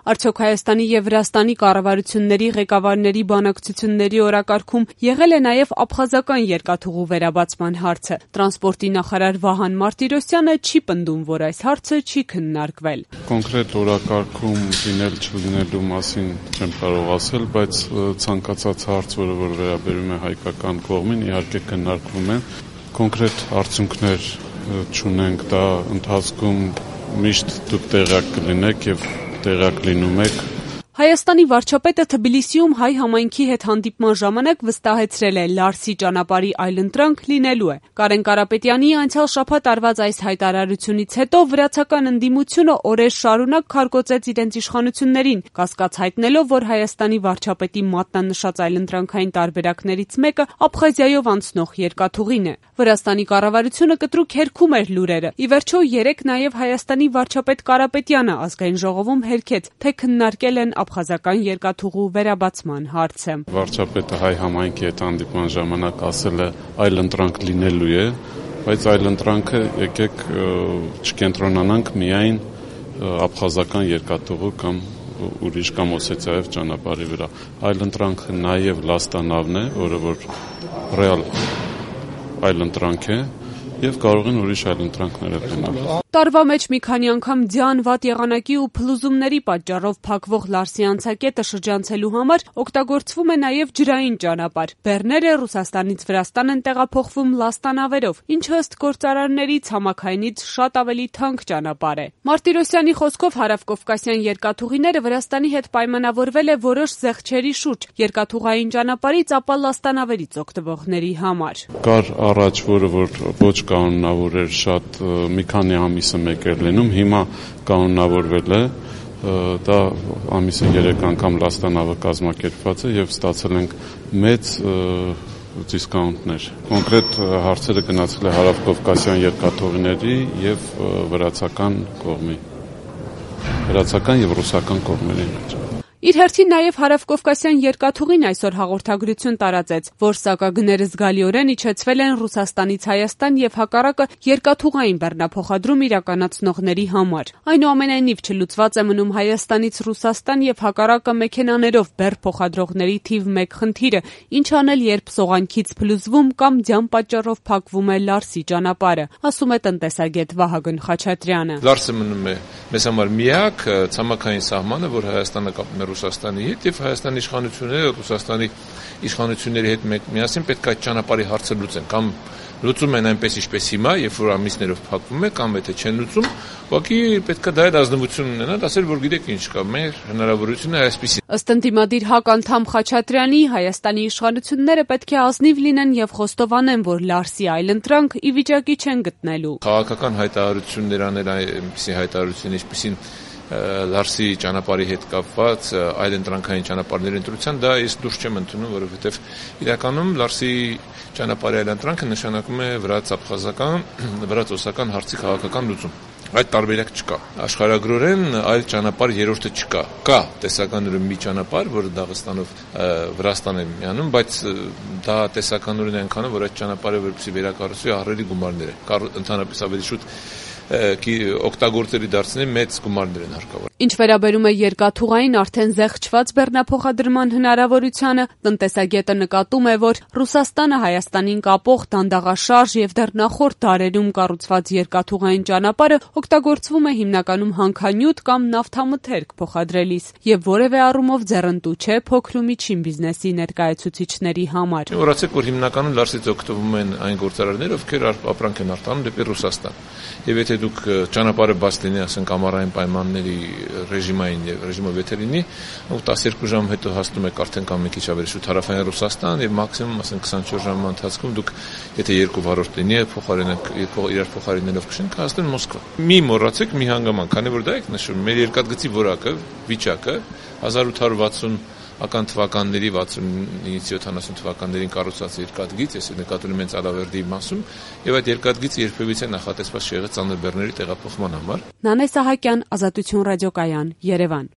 Արդյոք Հայաստանի եւ Վրաստանի կառավարությունների ղեկավարների բանակցությունների օրակարգում եղել է նաեւ աբխազական երկաթուղու վերաբացման հարցը։ Տրանսպորտի նախարար Վահան Մարտիրոսյանը չի պնդում, որ այս հարցը չի քննարկվել։ Կոնկրետ օրակարգում լինել չլինելու մասին չեմ կարող ասել, բայց ցանկացած հարց, որը վերաբերում է հայկական կողմին, իհարկե քննարկվում է։ Կոնկրետ արդյունքներ չունենք, դա ընթացքում միշտ դուք տեղյակ կլինեք եւ տեղյակ լինում եք։ Հայաստանի վարչապետը Թբիլիսիում հայ համայնքի հետ հանդիպման ժամանակ վստահեցրել է Լարսի ճանապարհի այլընտրանք լինելու է։ Կարեն Կարապետյանի անցյալ շաբաթ արված այս հայտարարությունից հետո վրացական ընդդիմությունը օրեր շարունակ քարկոծեց իրենց իշխանություններին, կասկած հայտնելով, որ Հայաստանի վարչապետի մատնանշած այլընտրանքային տարբերակներից մեկը Աբխազիայով անցնող երկաթուղին է։ Վրաստանի կառավարությունը կտրուկ հերքում էր լուրերը։ Ի վերջո երեկ նաև Հայաստանի վարչապետ Կարապետյանը ազգային ժողովում հերքեց, թե քննարկել են աբխազական երկաթուղու վերաբացման հարցը։ Վարչապետը հայ համայնքի հետ հանդիպման ժամանակ ասել է այլընտրանք լինելու է, բայց այլընտրանքը եկեք չկենտրոնանանք միայն աբխազական երկաթուղու կամ ուրիշ կամ Օսեթիայով ճանապարհի վրա։ Այլընտրանքը նաև Լաստանավն է, որը որ ռեալ այլընտրանք է եւ կարող են ուրիշ այլընտրանքներ լինել։ Տարվա մեջ մի քանի անգամ ձյան, վատ եղանակի ու փլուզումների պատճառով փակվող Լարսի անցակետը շրջանցելու համար օգտագործվում է նաև ջրային ճանապարհ։ Բեռները Ռուսաստանից Վրաստան են տեղափոխվում լաստանավերով, ինչը ըստ գործարարների ցամաքայինից շատ ավելի թանկ ճանապարհ է։ Մարտիրոսյանի խոսքով հարավկովկասյան երկաթուղիները Վրաստանի հետ պայմանավորվել է որոշ զեղչերի շուրջ երկաթուղային ճանապարհից, ապա լաստանավերից օգտվողների համար։ Կար առաջ, որը որ ոչ կանոնավոր էր, շատ մի քանի ամիսը մեկ էր լինում, հիմա կանոնավորվել է, դա ամիսը 3 անգամ լաստանավը կազմակերպված է եւ ստացել ենք մեծ դիսկաունտներ։ Կոնկրետ հարցերը գնացել է հարավկովկասյան երկաթուղիների եւ վրացական կողմի, վրացական եւ ռուսական կողմերի մեջ։ Իր հերթին նաև հարավկովկասյան երկաթուղին այսօր հաղորդագրություն տարածեց, որ սակագները զգալիորեն իջեցվել են Ռուսաստանից Հայաստան եւ հակառակը երկաթուղային բեռնափոխադրում իրականացնողների համար։ Այնուամենայնիվ չլուծված է մնում Հայաստանից Ռուսաստան եւ հակառակը մեքենաներով բեռ փոխադրողների թիվ 1 խնդիրը, ինչ անել, երբ սողանքից փլուզվում կամ ձյան պատճառով փակվում է Լարսի ճանապարհը, ասում է տնտեսագետ Վահագն Խաչատրյանը։ Լարսը մնում է մեզ համար միակ ցամաքային սահմանը, որ Հայաստանը կապում է Ռուսաստանի հետ եւ Հայաստանի իշխանությունները Ռուսաստանի իշխանությունների հետ միասին պետք է այդ ճանապարհի հարցը լուծեն, կամ լուծում են այնպես ինչպես հիմա, երբ որ ամիսներով փակվում է, կամ եթե չեն լուծում, ուղղակի պետք է դա էլ ազնվություն ունենալ, ասել որ գիտեք ինչ կա, մեր հնարավորությունը այսպեսի։ Ըստ ընդդիմադիր ՀԱԿ-անդամ Խաչատրյանի, Հայաստանի իշխանությունները պետք է ազնիվ լինեն եւ խոստովանեն, որ Լարսի այլընտրանք ի վիճակի չեն գտնելու։ Քաղաքական հայտարարություններ անել այնպիսի հայտարարություն, ինչպեսին Լարսի ճանապարհի հետ կապված այլընտրանքային ճանապարհների ընտրության, դա ես դուրս չեմ ընդունում, որովհետև իրականում Լարսի ճանապարհի այլընտրանքը նշանակում է վրաց-աբխազական, վրաց-օսական հարցի քաղաքական լուծում։ Այդ տարբերակ չկա։ Աշխարհագրորեն այլ ճանապարհ երրորդը չկա։ Կա տեսականորեն մի ճանապարհ, որը Դաղստանով Վրաստան է միանում, բայց դա տեսականորեն այնքան է, որ այդ ճանապարհը որպեսզի վերակառուցվի ահռելի գումարներ է։ Ընդհանրապես ավելի շուտ օգտագործելի դարձնել մեծ գումարներ են հարկավոր։ Ինչ վերաբերում է երկաթուղային արդեն զեղչված բեռնափոխադրման հնարավորությանը, տնտեսագետը նկատում է, որ Ռուսաստանը Հայաստանին կապող դանդաղաշարժ եւ դեռ նախորդ դարերում կառուցված երկաթուղային ճանապարհը օգտագործվում է հիմնականում հանքանյութ կամ նավթամթերք փոխադրելիս եւ որևէ առումով ձեռնտու չէ փոքր ու միջին բիզնեսի ներկայացուցիչների համար։ Մոռացեք, որ հիմնականում Լարսից օգտվում են այն գործարարներ, ովքեր ապրանք են արտանում դեպի Ռուսաստան։ Եվ եթե դուք ճանապարհը բաց լինի, ասենք ամառային պայմանների ռեժիմով եթե լինի, 12 ժամ հետո հասնում եք արդեն կամ մի քիչ ավելի շուտ հարավային Ռուսաստան եւ մաքսիմում ասենք 24 ժամվա ընթացքում դուք եթե 2/3 լինի, իրար փոխարինելով կշենք հասնեն Մոսկվա։ Մի մոռացեք մի հանգաման, քանի որ դա եք նշում, մեր երկաթգծի որակը, վիճակը 1860 թվականների 69-70 թվականներին կառուցված երկաթգիծ, ես նկատում եմ հենց Ալավերդի մասում, եւ այդ երկաթգիծը երբևիցե նախատեսված չի եղել ծանր բեռների տեղափոխման համար։ Նանե Սահակյան, Ազատություն ռադիոկայան, Երևան։